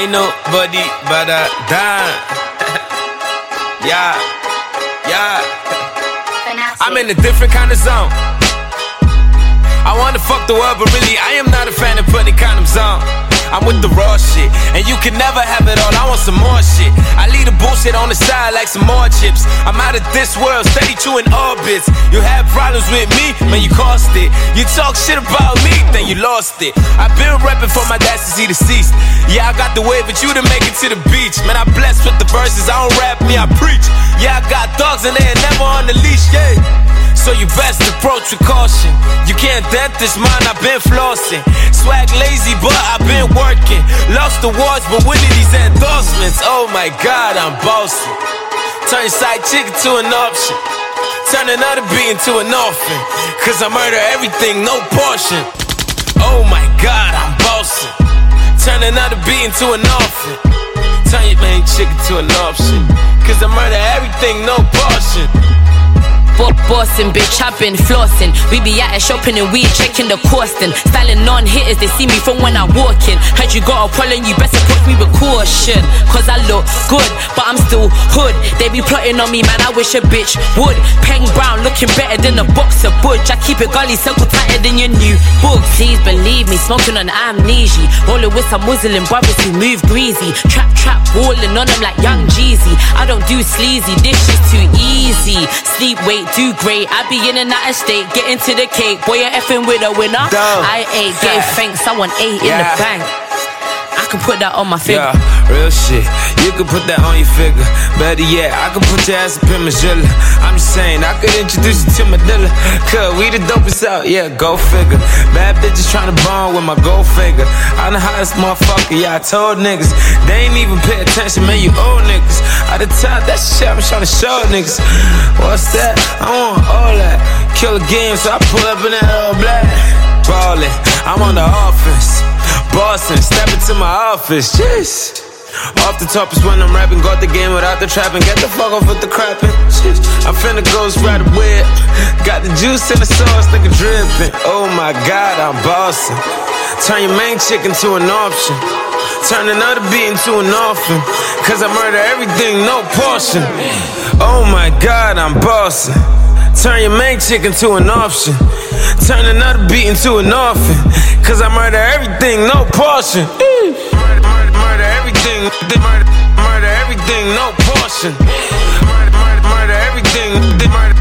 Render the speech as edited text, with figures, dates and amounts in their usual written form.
ain't nobody but a dime. Yeah. I'm in a different kind of zone. I wanna fuck the world, but really I am not a fan of putting condoms on. I'm with the raw shit, and you can never have it all. I want some more shit. I leave the bullshit on the side like some more chips. I'm out of this world, steady chewing orbits. You have problems with me, man, you cost it. You talk shit about me, then you lost it. I've been repping for my dad since he deceased. Yeah, I got the way, but you to make it to the beach. Man, I'm blessed with the verses. I don't rap me, I preach. Yeah, I got dogs and they ain't never on the leash, yeah. So you best approach with caution. You can't dent this mind, I've been flossing. Swag lazy, but I've been working. Lost awards, but winning these endorsements. Oh my God, I'm bossing. Turn your side chick into an option. Turn another beat into an orphan. Cause I murder everything, no portion. Oh my God, I'm bossing. Turn another beat into an orphan. Turn your main chick into an option. Cause I murder everything, no portion. Bossing, bitch, I've been flossing. We be out shopping and we checking the costing. Styling non-hitters, they see me from when I walk in. Heard you got a problem, you best approach me with caution. Cause I look good, but I'm still hood. They be plotting on me, man, I wish a bitch would. Peng Brown looking better than a box of budge. I keep it gully circle tighter than your new book. Please believe me, smoking on amnesia. Rolling with some Muslim brothers who move greasy. Trap, walling on them like young Jeezy. I don't do sleazy, this shit's too easy. Sleep, wait, do great. I be in and out of state, get into the cake. Boy, you're effing with a winner. Dumb. I ate, gave thanks, I want 8 in the bank. I can put that on my figure. Yeah, real shit. You can put that on your figure. Better yet, I can put your ass up in my Magilla. I'm just saying, I could introduce you to my dealer. Cause we the dopest out, yeah, go figure. Bad bitches tryna bond with my gold finger. I'm the hottest motherfucker, yeah, I told niggas. They ain't even pay attention, man, you old niggas. At the top, that shit I'm tryna show niggas. What's that? I want all that. Kill a game, so I pull up in that all black. Ballin', I'm on the offense. Boston, step into my office, jeez. Off the top is when I'm rapping. Got the game without the trapping. Get the fuck off with the crapping, jeez. I'm finna ghost ride a whip. Got the juice in the sauce, nigga drippin'. Oh my God, I'm bossing. Turn your main chick into an option. Turn another beat into an orphan. Cause I murder everything, no portion. Oh my God, I'm bossing. Turn your main chick into an option. Turn another beat into an orphan. Cause I murder everything, no portion. Murder everything, murder everything, no portion. Murder everything, murder